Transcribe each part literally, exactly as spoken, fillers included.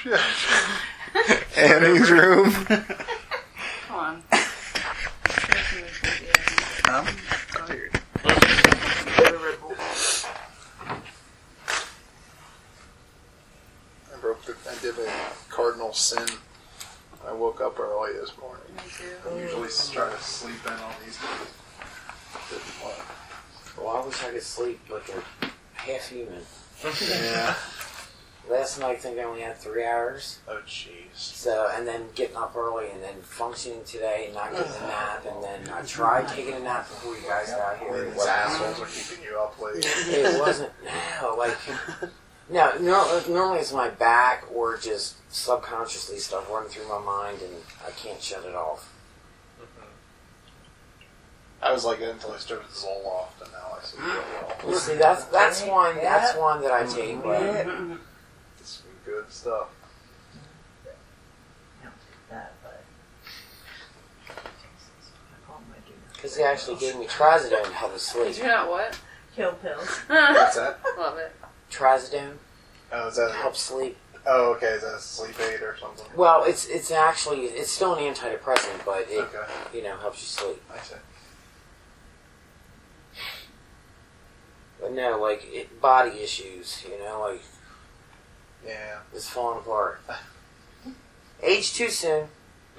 Annie's room. Come on. I'm tired. I broke the, I did a cardinal sin. I woke up early this morning. Me too. I usually try to sleep in on these days. Didn't work. Well, I wish I could sleep like a half human. Yeah. Last night I think I only had three hours. Oh jeez. So, and then getting up early and then functioning today and not getting a nap. And then I tried taking a nap before you guys got here. It These wasn't- assholes are keeping you up late. It wasn't, no, like, no, no, normally it's my back or just subconsciously stuff running through my mind and I can't shut it off. I was like that until I started Zoloft, and now I see really well. You see, that's, that's one, that's one that I take, but It's some good stuff. because they actually gave me trazodone to help me sleep. Did you not what? Kill pills. What's that? Love it. Trazodone Oh, is that? helps sleep. Oh, okay. Is that a sleep aid or something? Well, it's it's actually it's still an antidepressant, but it Okay. you know helps you sleep. I see. But no, like it, body issues, you know, like Yeah. it's falling apart. Age too soon.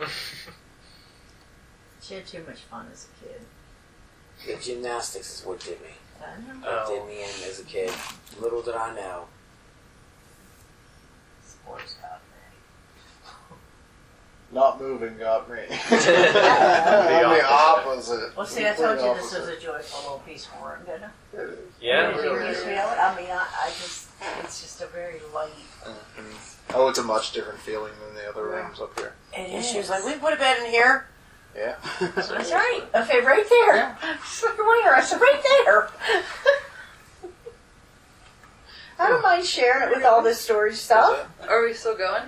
She had too much fun as a kid. The gymnastics is what did me. I know. What did me in as a kid. Little did I know. Sports got Not moving got me. I'm the opposite. Well, see, I told you Complete this was opposite. a joyful little peaceful room, didn't I? It is. Yeah. Did you Really just is. feel it? I mean, I, I just, it's just a very light. Mhm. Oh, it's a much different feeling than the other Yeah. rooms up here. It And is. she was like, "We put a bed in here." Yeah. That's right. Okay, right there. She's like, where? I said, right there. I don't mind sharing it with all this storage stuff. Are we still going?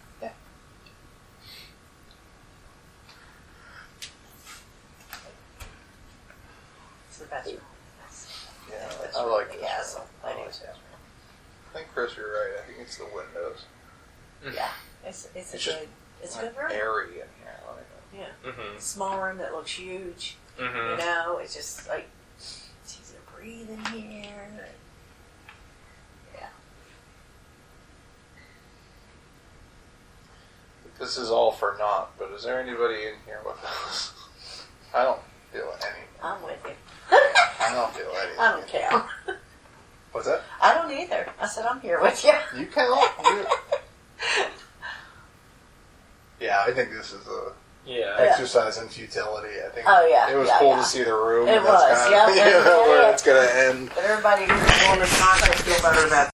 It's the best room. Yeah, That's I like the this. castle. room. I do like too. this. I think, Chris, you're right. I think it's the windows. Yeah, it's it's a It's just good it's a good room. Airy in here. I like it. Yeah, Mm-hmm. small room that looks huge. You Mm-hmm. know, it's just like it's easy to breathe in here. Yeah, This is all for naught, but is there anybody in here with us? I don't feel anything. I'm with you. I don't feel anything. I don't care. What's that? I don't either. I said I'm here with you. You count. You... Yeah, I think this is a Yeah. exercise in futility. I think. Oh, yeah, It was yeah, cool yeah. to see the room. It and that's was, Kind yeah, of, yeah, you know, yeah, where yeah. it's gonna end. But everybody who's going to contact feel better about